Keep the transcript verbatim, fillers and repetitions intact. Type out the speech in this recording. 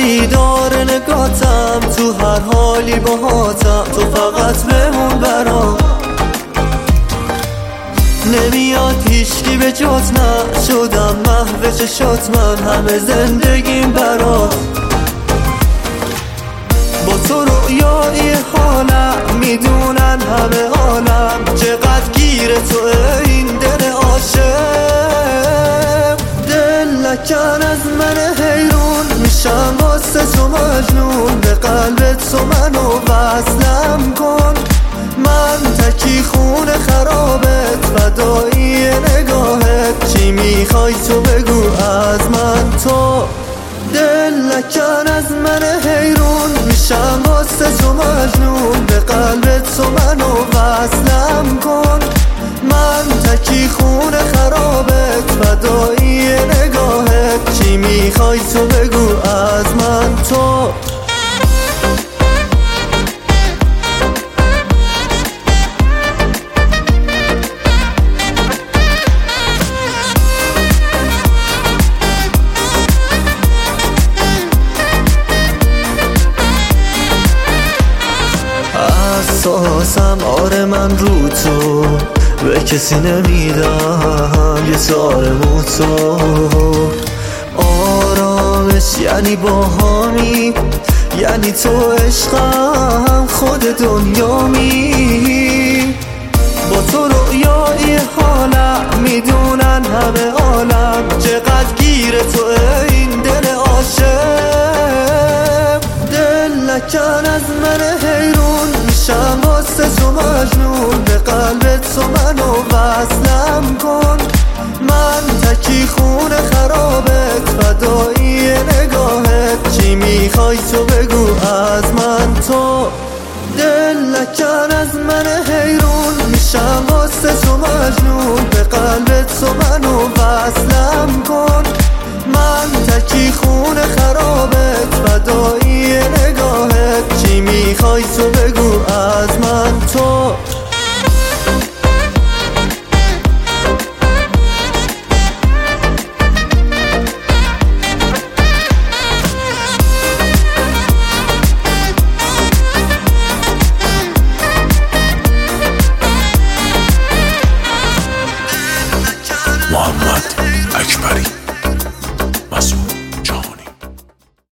خریدار نگاتم، تو هر حالی باهاتم، تو فقط بمون برام. نمیاد هیچکی به جات من، شدم محو چشات من، همه زندگیم برات. با تو رویای حالم، میدونن همه عالم چقدر گیر تو این دل عاشق. دل لکن از من حیرون، میشم واسه تو مجنون، به قلبت تو منو وصلم کن. من تکی خون خرابت، فدایی نگاهت، چی میخوای تو بگو از من تو. دل لکن از من حیرون، میشم واسه تو مجنون، به قلبت تو منو وصلم کن. من تکی خون خرابت، فدایی نگاهت، چی میخوای تو بگو از من تو. حساسم آره من رو تو، به کسی نمیدم یه سارمو تو. آرامش یعنی باهامی، یعنی تو عشقم، خود دنیامی. با تو رویای حالم، میدونن همه عالم چقدر گیر تو این دل عاشق. دل لکن از من حیرون، میشم واسه تو مجنون، به قلبت تو منو وصلم کن. من تکی خون خرابت، فدایی نگاهت، چی میخوای تو بگو از من تو. دل لکن از من حیرون، میشم واسه تو مجنون، به قلبت تو منو وصلم کن. من تکی خون خرابت، فدایی نگاهت،